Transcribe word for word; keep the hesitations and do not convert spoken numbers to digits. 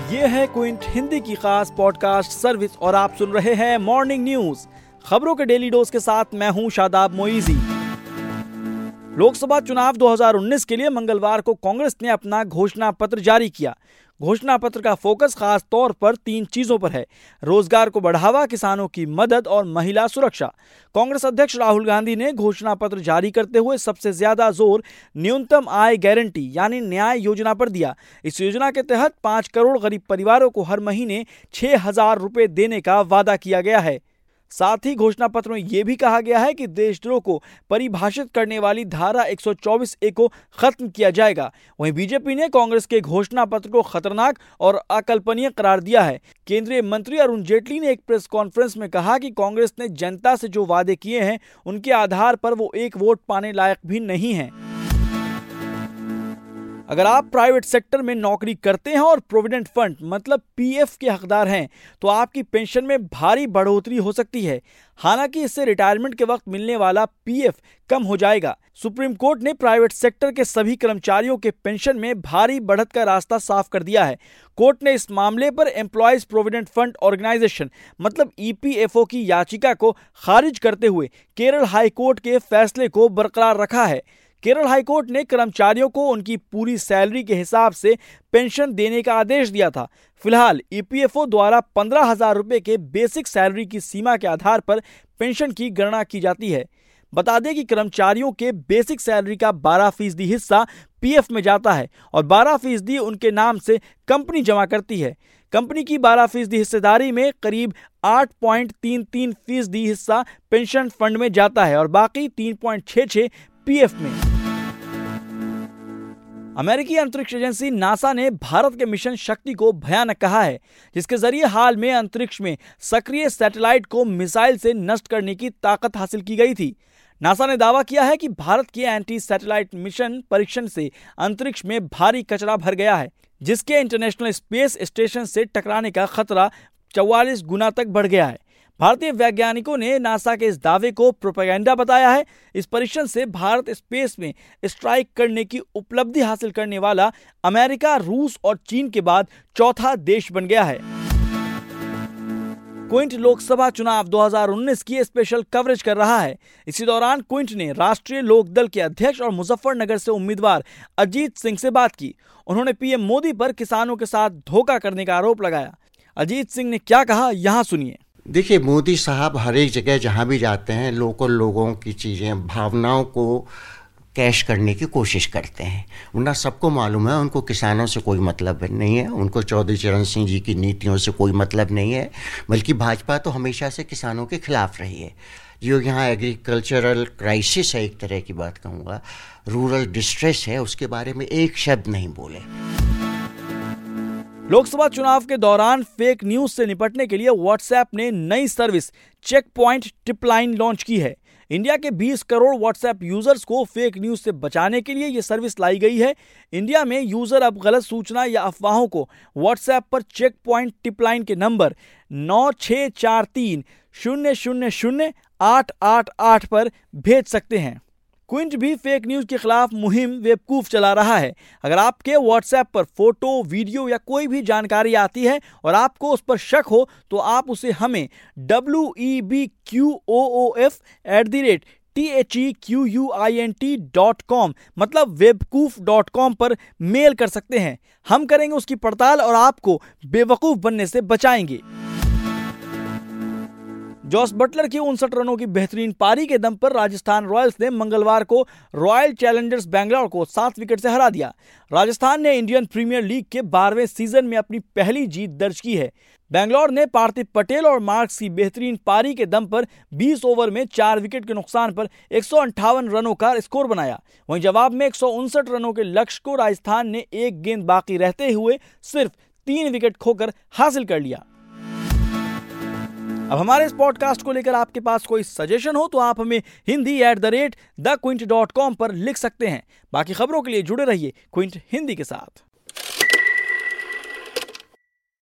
ये है क्विंट हिंदी की खास पॉडकास्ट सर्विस और आप सुन रहे हैं मॉर्निंग न्यूज, खबरों के डेली डोज के साथ मैं हूं शादाब मोइजी। लोकसभा चुनाव दो हज़ार उन्नीस के लिए मंगलवार को कांग्रेस ने अपना घोषणा पत्र जारी किया। घोषणा पत्र का फोकस खास तौर पर तीन चीजों पर है: रोजगार को बढ़ावा, किसानों की मदद और महिला सुरक्षा। कांग्रेस अध्यक्ष राहुल गांधी ने घोषणा पत्र जारी करते हुए सबसे ज्यादा जोर न्यूनतम आय गारंटी यानी न्याय योजना पर दिया। इस योजना के तहत पांच करोड़ गरीब परिवारों को हर महीने छह हजार रुपए देने का वादा किया गया है। साथ ही घोषणा पत्र में यह भी कहा गया है कि देशद्रोह को परिभाषित करने वाली धारा एक सौ चौबीस ए को खत्म किया जाएगा। वहीं बीजेपी ने कांग्रेस के घोषणा पत्र को खतरनाक और अकल्पनीय करार दिया है। केंद्रीय मंत्री अरुण जेटली ने एक प्रेस कॉन्फ्रेंस में कहा कि कांग्रेस ने जनता से जो वादे किए हैं उनके आधार पर वो एक वोट पाने लायक भी नहीं है। अगर आप प्राइवेट सेक्टर में नौकरी करते हैं और प्रोविडेंट फंड मतलब पीएफ के हकदार हैं तो आपकी पेंशन में भारी बढ़ोतरी हो सकती है। हालांकि इससे रिटायरमेंट के वक्त मिलने वाला पीएफ कम हो जाएगा। सुप्रीम कोर्ट ने प्राइवेट सेक्टर के सभी कर्मचारियों के पेंशन में भारी बढ़त का रास्ता साफ कर दिया है। कोर्ट ने इस मामले पर एम्प्लॉयज प्रोविडेंट फंड ऑर्गेनाइजेशन मतलब ईपीएफओ की याचिका को खारिज करते हुए केरल हाई कोर्ट के फैसले को बरकरार रखा है। केरल हाईकोर्ट ने कर्मचारियों को उनकी पूरी सैलरी के हिसाब से पेंशन देने का आदेश दिया था। फिलहाल ईपीएफओ द्वारा पंद्रह हजार रुपए के बेसिक सैलरी की सीमा के आधार पर पेंशन की गणना की जाती है। बता दें कि कर्मचारियों के बेसिक सैलरी का बारह फीसदी हिस्सा पीएफ में जाता है और बारह फीसदी उनके नाम से कंपनी जमा करती है। कंपनी की बारह फीसदी हिस्सेदारी में करीब आठ पॉइंट तीन तीन फीसदी हिस्सा पेंशन फंड में जाता है और बाकी तीन पॉइंट छह छह पीएफ में। अमेरिकी अंतरिक्ष एजेंसी नासा ने भारत के मिशन शक्ति को भयानक कहा है, जिसके जरिए हाल में अंतरिक्ष में सक्रिय सैटेलाइट को मिसाइल से नष्ट करने की ताकत हासिल की गई थी। नासा ने दावा किया है कि भारत के एंटी सैटेलाइट मिशन परीक्षण से अंतरिक्ष में भारी कचरा भर गया है, जिसके इंटरनेशनल स्पेस स्टेशन से टकराने का खतरा चौवालीस गुना तक बढ़ गया है। भारतीय वैज्ञानिकों ने नासा के इस दावे को प्रोपेगेंडा बताया है। इस परीक्षण से भारत स्पेस में स्ट्राइक करने की उपलब्धि हासिल करने वाला अमेरिका, रूस और चीन के बाद चौथा देश बन गया है। क्विंट लोकसभा चुनाव दो हज़ार उन्नीस की स्पेशल कवरेज कर रहा है। इसी दौरान क्विंट ने राष्ट्रीय लोकदल के अध्यक्ष और मुजफ्फरनगर से उम्मीदवार अजीत सिंह से बात की। उन्होंने पीएम मोदी पर किसानों के साथ धोखा करने का आरोप लगाया। अजीत सिंह ने क्या कहा, यहाँ सुनिए। देखिए, मोदी साहब हर एक जगह जहाँ भी जाते हैं लोकल लोगों की चीज़ें, भावनाओं को कैश करने की कोशिश करते हैं। वरना सबको मालूम है उनको किसानों से कोई मतलब नहीं है, उनको चौधरी चरण सिंह जी की नीतियों से कोई मतलब नहीं है, बल्कि भाजपा तो हमेशा से किसानों के खिलाफ रही है। जो यहाँ एग्रीकल्चरल क्राइसिस है, एक तरह की बात कहूँगा, रूरल डिस्ट्रेस है, उसके बारे में एक शब्द नहीं बोले। लोकसभा चुनाव के दौरान फेक न्यूज से निपटने के लिए व्हाट्सएप ने नई service check point tip line launch की है। इंडिया के बीस करोड़ व्हाट्सएप यूजर्स को फेक न्यूज से बचाने के लिए यह सर्विस लाई गई है। इंडिया में यूजर अब गलत सूचना या अफवाहों को व्हाट्सएप पर चेक पॉइंट टिप लाइन के नंबर नौ छह चार तीन शून्य शून्य शून्य आठ आठ आठ पर भेज सकते हैं। क्विंट भी फेक न्यूज के खिलाफ मुहिम बेवकूफ चला रहा है। अगर आपके व्हाट्सएप पर फोटो, वीडियो या कोई भी जानकारी आती है और आपको उस पर शक हो तो आप उसे हमें W E B Q O O F at the rate T H E Q U I N T dot com मतलब वेबकूफ डॉट कॉम पर मेल कर सकते हैं। हम करेंगे उसकी पड़ताल और आपको बेवकूफ बनने से बचाएंगे। जॉस बटलर की उनसठ रनों की बेहतरीन पारी के दम पर राजस्थान रॉयल्स ने मंगलवार को रॉयल चैलेंजर्स बैंगलोर को सात विकेट से हरा दिया। राजस्थान ने इंडियन प्रीमियर लीग के बारहवें सीजन में अपनी पहली जीत दर्ज की है। बैंगलोर ने पार्थिव पटेल और मार्क्स की बेहतरीन पारी के दम पर बीस ओवर में चार विकेट के नुकसान पर एक सौ अंठावन रनों का स्कोर बनाया। वहीं जवाब में एक सौ उनसठ रनों के लक्ष्य को राजस्थान ने एक गेंद बाकी रहते हुए सिर्फ तीन विकेट खोकर हासिल कर लिया। अब हमारे इस पॉडकास्ट को लेकर आपके पास कोई सजेशन हो तो आप हमें Hindi at the rate the Quint dot com पर लिख सकते हैं। बाकी खबरों के लिए जुड़े रहिए क्विंट हिंदी के साथ।